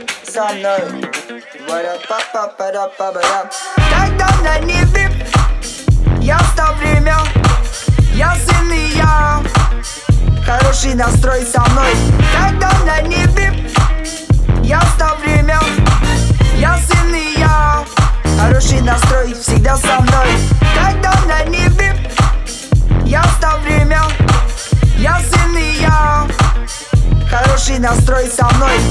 со мной. Когда на небе ясно время, ясен и я. Хороший настрой со мной. Когда на небе ясно время, ясен и я. Хороший настрой всегда со мной. Когда на небе ясно время, ясен и я. Хороший настрой со мной.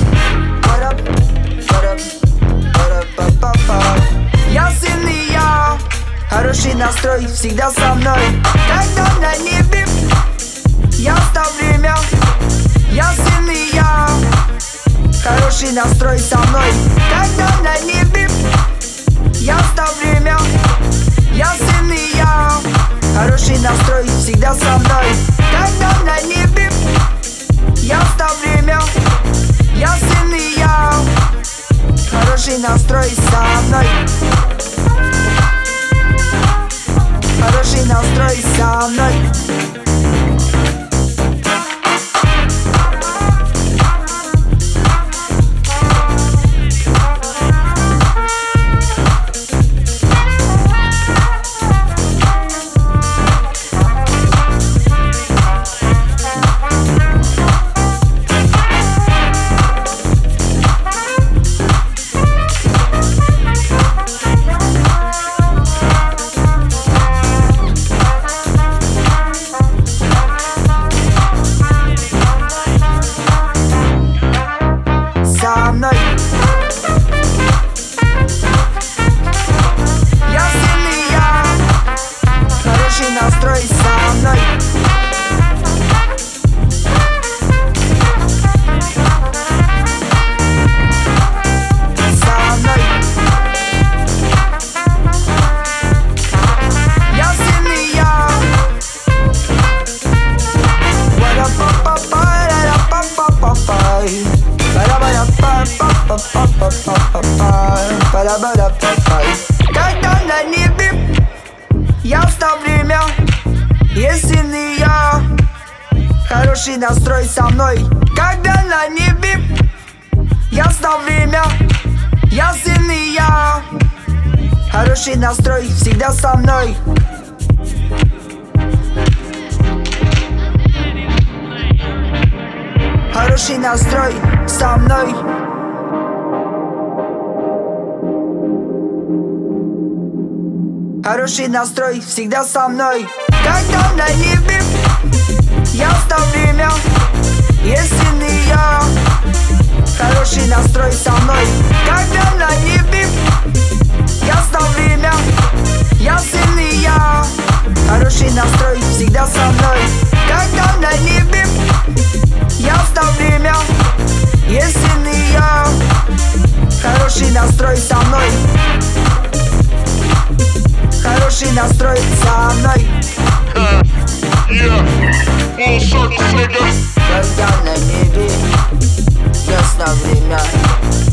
Ясен и я. Хороший настрой всегда со мной. Когда на небе ясно время, ясен и я. Хороший настрой со мной. Когда на небе ясно время, ясен и я. Хороший настрой всегда со мной. Когда на небе ясно время, ясен и я. Хороший настрой со мной. Хороший настрой со мной. Со мной. Ясен и я. Хороший настрой со мной. Со мной. Ясен и я. Когда на небе ясно время, ясен и я. Хороший настрой со мной. Когда на небе ясно время, ясен и я. Хороший настрой всегда со мной. Хороший настрой со мной. Хороший настрой всегда со мной. Когда на небе ясно время, ясен и я. Хороший настрой со мной. Когда на небе ясно время, ясен и я. Хороший настрой всегда со мной. Когда на небе ясно время, ясен и я. Хороший настрой со мной. Хороший настрой со мной. Когда на небе ясно время,